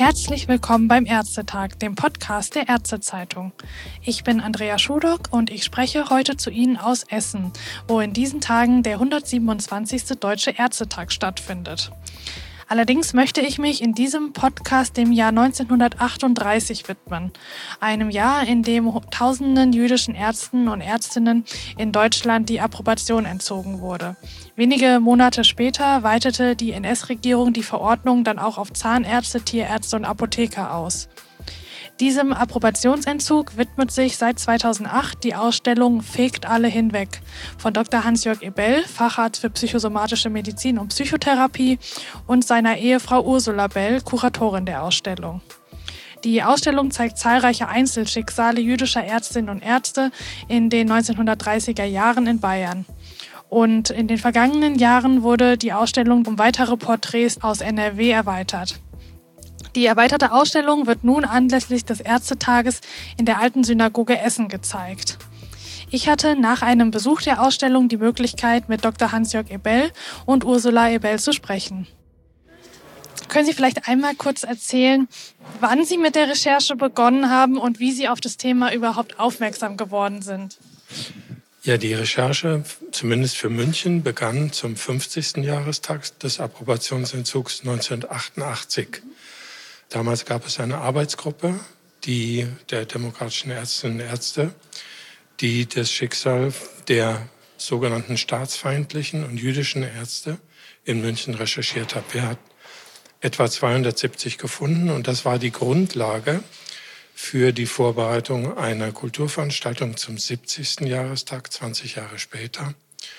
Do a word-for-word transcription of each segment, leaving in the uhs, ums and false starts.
Herzlich willkommen beim Ärztetag, dem Podcast der Ärztezeitung. Ich bin Andrea Schudock und ich spreche heute zu Ihnen aus Essen, wo in diesen Tagen der hundertsiebenundzwanzigste Deutsche Ärztetag stattfindet. Allerdings möchte ich mich in diesem Podcast dem Jahr neunzehnhundertachtunddreißig widmen. Einem Jahr, in dem tausenden jüdischen Ärzten und Ärztinnen in Deutschland die Approbation entzogen wurde. Wenige Monate später weitete die N S-Regierung die Verordnung dann auch auf Zahnärzte, Tierärzte und Apotheker aus. Diesem Approbationsentzug widmet sich seit zweitausendacht die Ausstellung Fegt alle hinweg von Doktor Hans-Jörg Ebell, Facharzt für psychosomatische Medizin und Psychotherapie, und seiner Ehefrau Ursula Bell, Kuratorin der Ausstellung. Die Ausstellung zeigt zahlreiche Einzelschicksale jüdischer Ärztinnen und Ärzte in den neunzehnhundertdreißiger Jahren in Bayern. Und in den vergangenen Jahren wurde die Ausstellung um weitere Porträts aus N R W erweitert. Die erweiterte Ausstellung wird nun anlässlich des Ärztetages in der Alten Synagoge Essen gezeigt. Ich hatte nach einem Besuch der Ausstellung die Möglichkeit, mit Doktor Hans-Jörg Ebell und Ursula Ebell zu sprechen. Können Sie vielleicht einmal kurz erzählen, wann Sie mit der Recherche begonnen haben und wie Sie auf das Thema überhaupt aufmerksam geworden sind? Ja, die Recherche, zumindest für München, begann zum fünfzigsten Jahrestag des Approbationsentzugs neunzehnhundertachtundachtzig. Damals gab es eine Arbeitsgruppe, die der demokratischen Ärztinnen und Ärzte, die das Schicksal der sogenannten staatsfeindlichen und jüdischen Ärzte in München recherchiert hat. Wir hatten etwa zweihundertsiebzig gefunden und das war die Grundlage für die Vorbereitung einer Kulturveranstaltung zum siebzigsten Jahrestag, zwanzig Jahre später.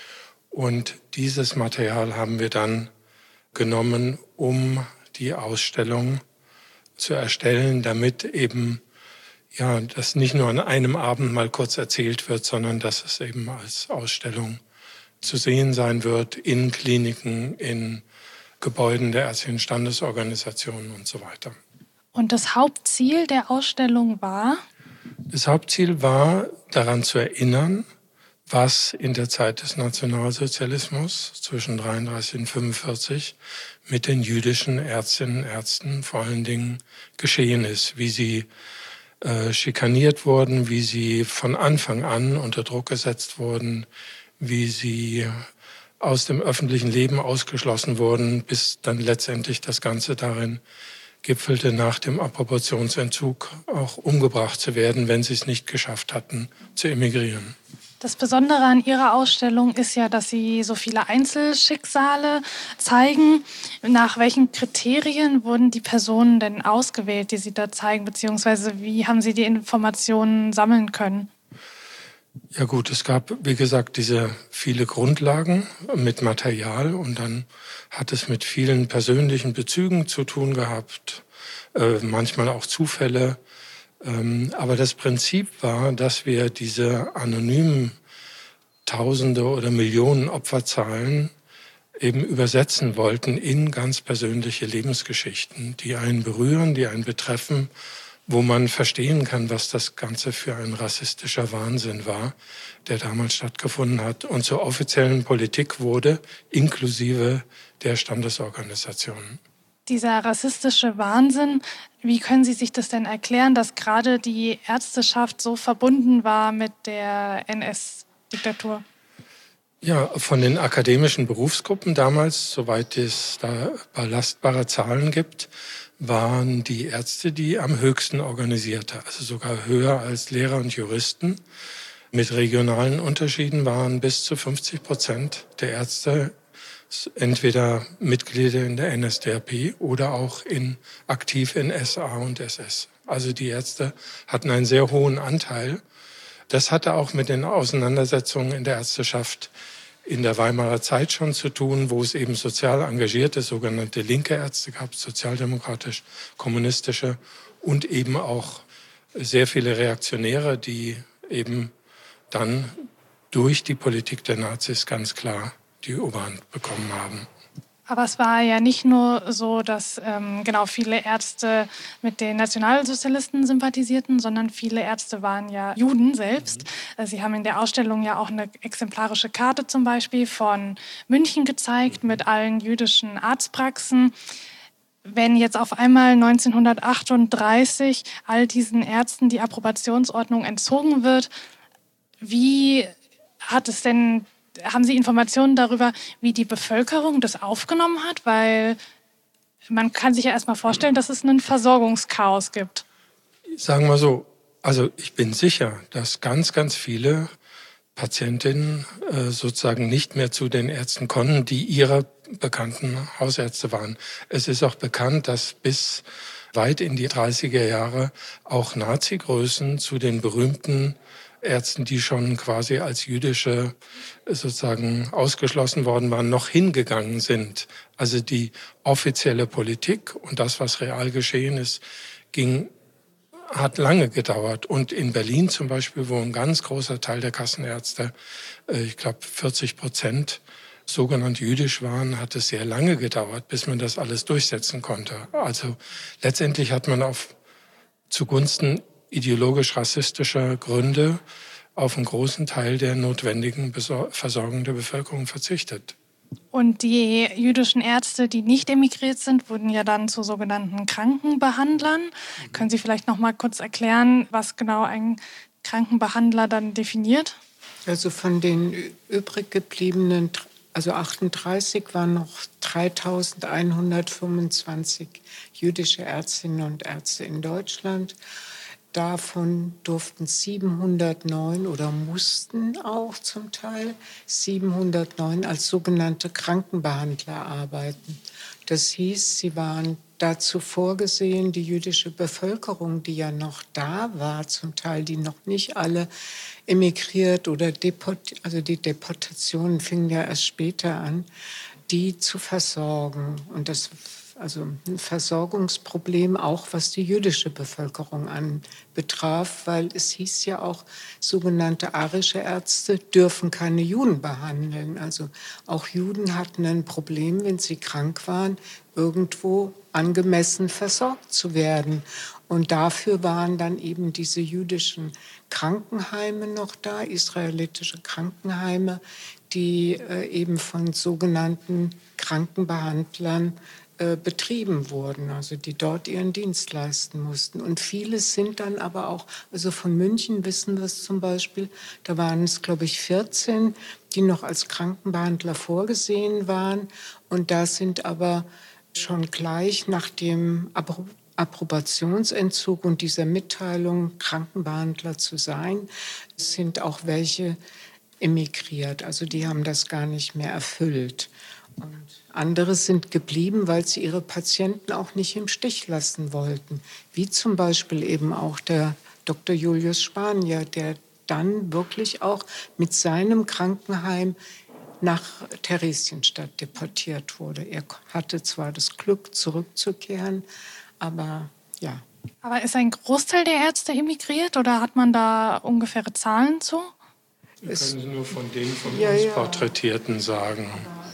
Und dieses Material haben wir dann genommen, um die Ausstellung zu erstellen, damit eben ja das nicht nur an einem Abend mal kurz erzählt wird, sondern dass es eben als Ausstellung zu sehen sein wird in Kliniken, in Gebäuden der ärztlichen Standesorganisationen und so weiter. Und das Hauptziel der Ausstellung war? Das Hauptziel war, daran zu erinnern, was in der Zeit des Nationalsozialismus zwischen dreiunddreißig und fünfundvierzig mit den jüdischen Ärztinnen und Ärzten vor allen Dingen geschehen ist, wie sie äh, schikaniert wurden, wie sie von Anfang an unter Druck gesetzt wurden, wie sie aus dem öffentlichen Leben ausgeschlossen wurden, bis dann letztendlich das Ganze darin gipfelte, nach dem Approbationsentzug auch umgebracht zu werden, wenn sie es nicht geschafft hatten, zu emigrieren. Das Besondere an Ihrer Ausstellung ist ja, dass Sie so viele Einzelschicksale zeigen. Nach welchen Kriterien wurden die Personen denn ausgewählt, die Sie da zeigen, beziehungsweise wie haben Sie die Informationen sammeln können? Ja gut, es gab, wie gesagt, diese viele Grundlagen mit Material und dann hat es mit vielen persönlichen Bezügen zu tun gehabt, äh, manchmal auch Zufälle. Ähm, aber das Prinzip war, dass wir diese anonymen Tausende oder Millionen Opferzahlen eben übersetzen wollten in ganz persönliche Lebensgeschichten, die einen berühren, die einen betreffen, wo man verstehen kann, was das Ganze für ein rassistischer Wahnsinn war, der damals stattgefunden hat und zur offiziellen Politik wurde, inklusive der Standesorganisationen. Dieser rassistische Wahnsinn, wie können Sie sich das denn erklären, dass gerade die Ärzteschaft so verbunden war mit der N S-Diktatur? Ja, von den akademischen Berufsgruppen damals, soweit es da belastbare Zahlen gibt, waren die Ärzte die am höchsten organisierte, also sogar höher als Lehrer und Juristen. Mit regionalen Unterschieden waren bis zu fünfzig Prozent der Ärzte entweder Mitglieder in der N S D A P oder auch in, aktiv in S A und S S. Also die Ärzte hatten einen sehr hohen Anteil. Das hatte auch mit den Auseinandersetzungen in der Ärzteschaft in der Weimarer Zeit schon zu tun, wo es eben sozial engagierte, sogenannte linke Ärzte gab, sozialdemokratisch, kommunistische und eben auch sehr viele Reaktionäre, die eben dann durch die Politik der Nazis ganz klar die Oberhand bekommen haben. Aber es war ja nicht nur so, dass ähm, genau viele Ärzte mit den Nationalsozialisten sympathisierten, sondern viele Ärzte waren ja Juden selbst. Mhm. Sie haben in der Ausstellung ja auch eine exemplarische Karte zum Beispiel von München gezeigt mit allen jüdischen Arztpraxen. Wenn jetzt auf einmal neunzehnhundertachtunddreißig all diesen Ärzten die Approbationsordnung entzogen wird, wie hat es denn, haben Sie Informationen darüber, wie die Bevölkerung das aufgenommen hat? Weil man kann sich ja erstmal vorstellen, dass es einen Versorgungschaos gibt. Sagen wir so, also ich bin sicher, dass ganz, ganz viele Patientinnen äh, sozusagen nicht mehr zu den Ärzten konnten, die ihre bekannten Hausärzte waren. Es ist auch bekannt, dass bis weit in die dreißiger Jahre auch Nazi-Größen zu den berühmten Ärzten, die schon quasi als jüdische sozusagen ausgeschlossen worden waren, noch hingegangen sind. Also die offizielle Politik und das, was real geschehen ist, ging hat lange gedauert. Und in Berlin zum Beispiel, wo ein ganz großer Teil der Kassenärzte, ich glaube vierzig Prozent, sogenannt jüdisch waren, hat es sehr lange gedauert, bis man das alles durchsetzen konnte. Also letztendlich hat man auf zugunsten ideologisch-rassistischer Gründe auf einen großen Teil der notwendigen Besor- Versorgung der Bevölkerung verzichtet. Und die jüdischen Ärzte, die nicht emigriert sind, wurden ja dann zu sogenannten Krankenbehandlern. Mhm. Können Sie vielleicht noch mal kurz erklären, was genau ein Krankenbehandler dann definiert? Also von den übrig gebliebenen, also achtunddreißig waren noch dreitausendeinhundertfünfundzwanzig jüdische Ärztinnen und Ärzte in Deutschland. Davon durften siebenhundertneun oder mussten auch zum Teil siebenhundertneun als sogenannte Krankenbehandler arbeiten. Das hieß, sie waren dazu vorgesehen, die jüdische Bevölkerung, die ja noch da war, zum Teil, die noch nicht alle emigriert oder deportiert, also die Deportationen fingen ja erst später an, die zu versorgen. Und das also ein Versorgungsproblem auch, was die jüdische Bevölkerung anbetraf, weil es hieß ja auch, sogenannte arische Ärzte dürfen keine Juden behandeln. Also auch Juden hatten ein Problem, wenn sie krank waren, irgendwo angemessen versorgt zu werden. Und dafür waren dann eben diese jüdischen Krankenheime noch da, israelitische Krankenheime, die äh, eben von sogenannten Krankenbehandlern betrieben wurden, also die dort ihren Dienst leisten mussten. Und viele sind dann aber auch, also von München wissen wir es zum Beispiel, da waren es, glaube ich, vierzehn, die noch als Krankenbehandler vorgesehen waren. Und da sind aber schon gleich nach dem Appro- Approbationsentzug und dieser Mitteilung, Krankenbehandler zu sein, sind auch welche emigriert. Also die haben das gar nicht mehr erfüllt. Und andere sind geblieben, weil sie ihre Patienten auch nicht im Stich lassen wollten. Wie zum Beispiel eben auch der Doktor Julius Spanier, der dann wirklich auch mit seinem Krankenheim nach Theresienstadt deportiert wurde. Er hatte zwar das Glück, zurückzukehren, aber ja. Aber ist ein Großteil der Ärzte emigriert oder hat man da ungefähre Zahlen zu? Wir können Sie nur von den von ja, uns ja. Porträtierten sagen.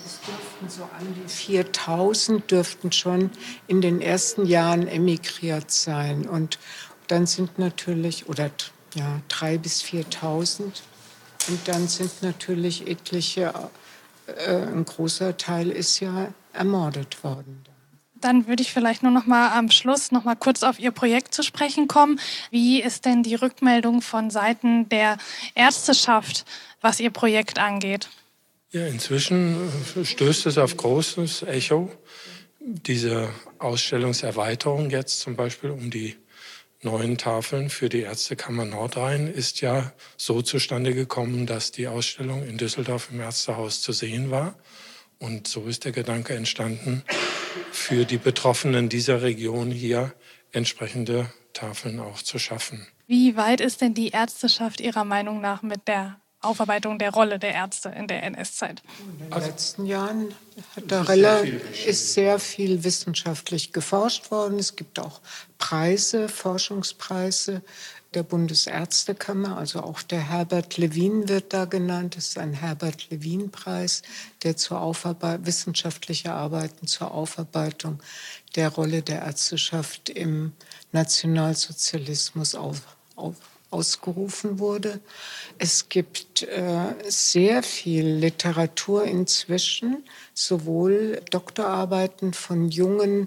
So an die viertausend dürften schon in den ersten Jahren emigriert sein. Und dann sind natürlich, oder ja, dreitausend bis viertausend. Und dann sind natürlich etliche, äh, ein großer Teil ist ja ermordet worden. Dann würde ich vielleicht nur noch mal am Schluss noch mal kurz auf Ihr Projekt zu sprechen kommen. Wie ist denn die Rückmeldung von Seiten der Ärzteschaft, was Ihr Projekt angeht? Ja, inzwischen stößt es auf großes Echo. Diese Ausstellungserweiterung jetzt zum Beispiel um die neuen Tafeln für die Ärztekammer Nordrhein ist ja so zustande gekommen, dass die Ausstellung in Düsseldorf im Ärztehaus zu sehen war. Und so ist der Gedanke entstanden, für die Betroffenen dieser Region hier entsprechende Tafeln auch zu schaffen. Wie weit ist denn die Ärzteschaft Ihrer Meinung nach mit der Aufarbeitung der Rolle der Ärzte in der N S-Zeit? In den letzten Jahren hat da sehr ist sehr viel wissenschaftlich geforscht worden. Es gibt auch Preise, Forschungspreise der Bundesärztekammer, also auch der Herbert Levin wird da genannt. Das ist ein Herbert-Levin-Preis, der zur Aufarbeit wissenschaftliche Arbeiten zur Aufarbeitung der Rolle der Ärzteschaft im Nationalsozialismus auf, auf ausgerufen wurde. Es gibt äh, sehr viel Literatur inzwischen, sowohl Doktorarbeiten von jungen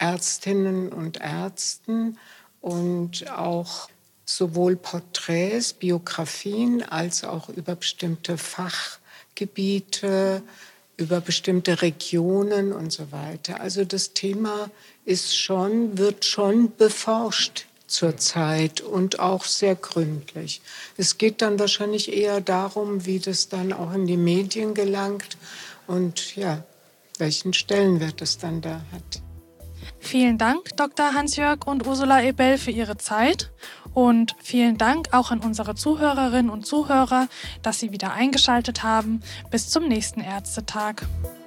Ärztinnen und Ärzten und auch sowohl Porträts, Biografien als auch über bestimmte Fachgebiete, über bestimmte Regionen und so weiter. Also das Thema ist schon, wird schon beforscht zurzeit und auch sehr gründlich. Es geht dann wahrscheinlich eher darum, wie das dann auch in die Medien gelangt und ja, welchen Stellenwert es dann da hat. Vielen Dank, Doktor Hans-Jörg und Ursula Ebel, für Ihre Zeit. Und vielen Dank auch an unsere Zuhörerinnen und Zuhörer, dass Sie wieder eingeschaltet haben. Bis zum nächsten Ärztetag.